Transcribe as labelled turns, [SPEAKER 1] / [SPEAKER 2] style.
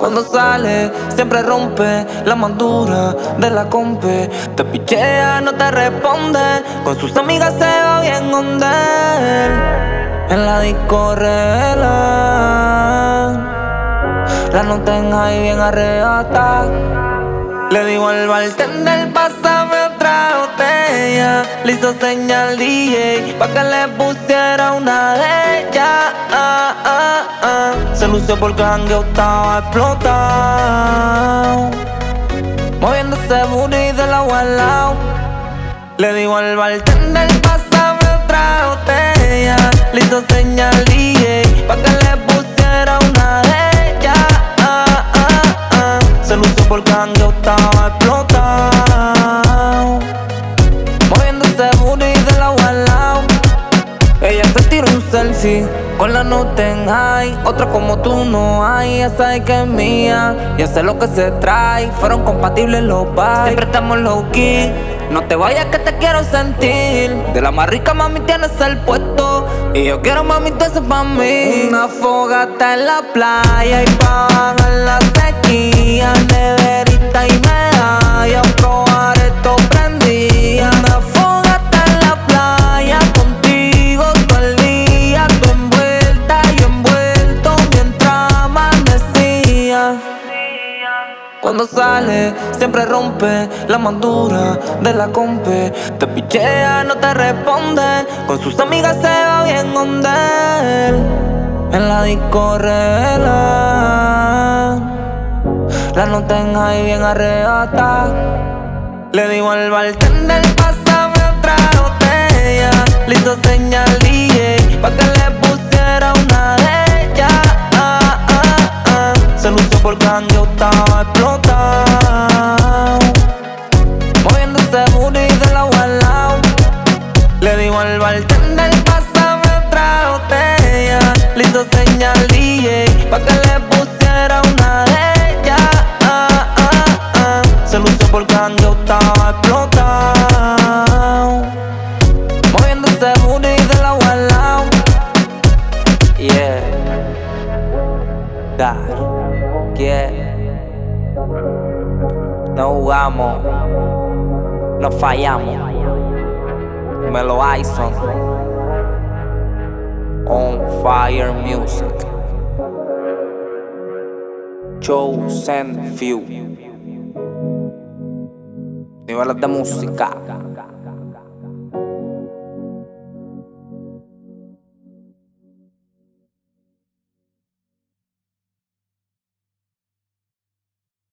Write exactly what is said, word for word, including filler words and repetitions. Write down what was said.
[SPEAKER 1] Cuando sale, siempre rompe la madura de la compe. Te pichea, no te responde. Con sus amigas se va bien donde él. En la disco revela. La nota en high bien arrebata. Le digo al bartender, pásame otra botella. Le hizo señal D J pa' que le pusiera una de ellas. ah, ah, ah. Se lució porque el jangueo estaba explotado, moviéndose booty de lado a lado. Le digo al bartender, pásame otra botella. Le hizo señal D J pa' que le pusiera una de ellas. ah, ah, ah. Se lució porque el jangueo estaba explotado, moviéndose booty de lado a lado. Ella se tiró un selfie con la nota en high. Otra como tú no hay, esa sabe que es mía. Ya sé lo que se trae, fueron compatibles los vibes. Siempre estamos low key, no te vayas que te quiero sentir. De la más rica mami tienes el puesto, y yo quiero mami todo eso pa' mí. Una fogata en la playa y pa' bajar la sequía. Neverita y medalla, probar esto prendía. Una fogata en la playa contigo todo el día. Tú envuelta y envuelto mientras amanecía. Cuando sale, siempre rompe la madura de la compe. Te pichea, no te responde. Con sus amigas se va bien donde él. En la disco revela. La nota en high bien arrebata. Le digo al bartender, pásame otra botella. Le hizo señal D J pa' que le pusiera una de ellas. ah, ah, ah. Se lució porque el jangueo estaba explotado, moviéndose booty de lado a lado. Le digo al bartender, pásame otra botella. Le hizo señal D J pa' que le pusiera una de ellas. ah, ah, ah. Se lució porque el jangueo estaba explotado, moviéndose booty de lado a lado. Yeah, that, yeah. No jugamos, no fallamos. Melo Ison, On Fire Music, Chosen Few. Niveles de música.